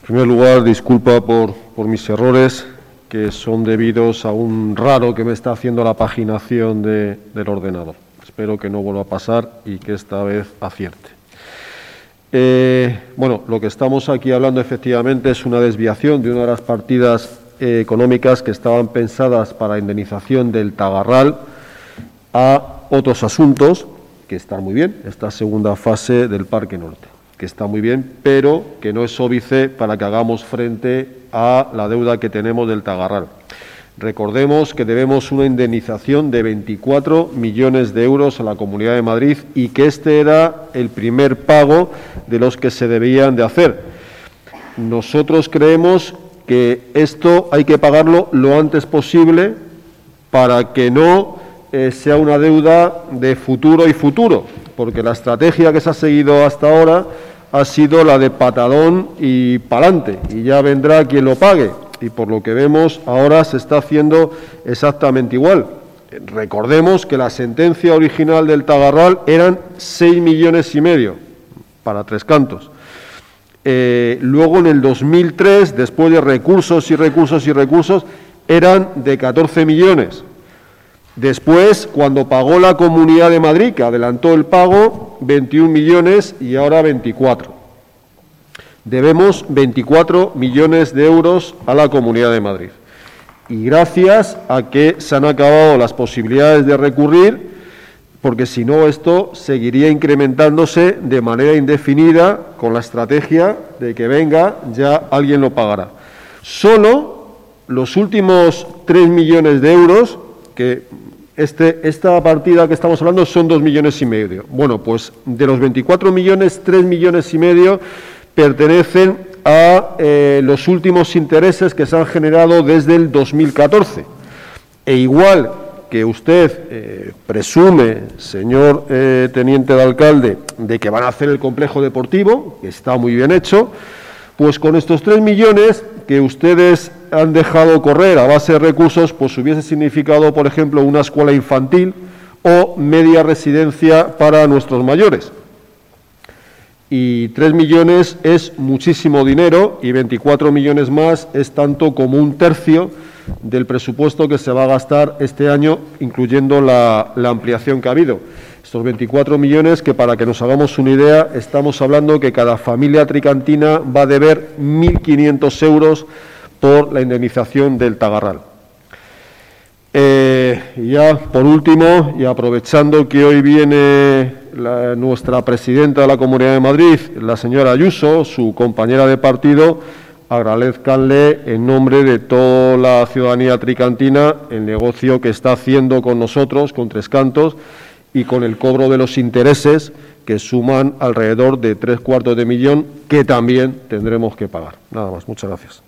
primer lugar, disculpa por mis errores, que son debidos a un raro que me está haciendo la paginación del ordenador. Espero que no vuelva a pasar y que esta vez acierte. Bueno, lo que estamos aquí hablando efectivamente es una desviación de una de las partidas económicas que estaban pensadas para indemnización del Tagarral a otros asuntos, que están muy bien, esta segunda fase del Parque Norte, que está muy bien, pero que no es óbice para que hagamos frente a la deuda que tenemos del Tagarral. Recordemos que debemos una indemnización de 24 millones de euros a la Comunidad de Madrid y que este era el primer pago de los que se debían de hacer. Nosotros creemos que esto hay que pagarlo lo antes posible para que no sea una deuda de futuro y futuro, porque la estrategia que se ha seguido hasta ahora ha sido la de patadón y pa'lante, y ya vendrá quien lo pague. Y por lo que vemos, ahora se está haciendo exactamente igual. Recordemos que la sentencia original del Tagarral eran 6,5 millones para Tres Cantos. Luego, en el 2003, después de recursos y recursos y recursos, eran de 14 millones. Después, cuando pagó la Comunidad de Madrid, que adelantó el pago, 21 millones y ahora 24. Debemos 24 millones de euros a la Comunidad de Madrid. Y gracias a que se han acabado las posibilidades de recurrir, porque si no esto seguiría incrementándose de manera indefinida con la estrategia de que venga, ya alguien lo pagará. Solo los últimos 3 millones de euros, que esta partida que estamos hablando son 2,5 millones. Bueno, pues de los 24 millones, 3,5 millones pertenecen a los últimos intereses que se han generado desde el 2014. E igual que usted presume, señor teniente de alcalde, de que van a hacer el complejo deportivo, que está muy bien hecho, pues con estos 3 millones que ustedes han dejado correr a base de recursos, pues hubiese significado, por ejemplo, una escuela infantil o media residencia para nuestros mayores. Y 3 millones es muchísimo dinero y 24 millones más es tanto como un tercio del presupuesto que se va a gastar este año, incluyendo la ampliación que ha habido. Estos 24 millones que, para que nos hagamos una idea, estamos hablando que cada familia tricantina va a deber 1.500 euros por la indemnización del Tagarral. Ya por último, y aprovechando que hoy viene nuestra presidenta de la Comunidad de Madrid, la señora Ayuso, su compañera de partido, agradezcanle en nombre de toda la ciudadanía tricantina el negocio que está haciendo con nosotros, con Tres Cantos, y con el cobro de los intereses que suman alrededor de 3/4 de millón que también tendremos que pagar. Nada más, muchas gracias.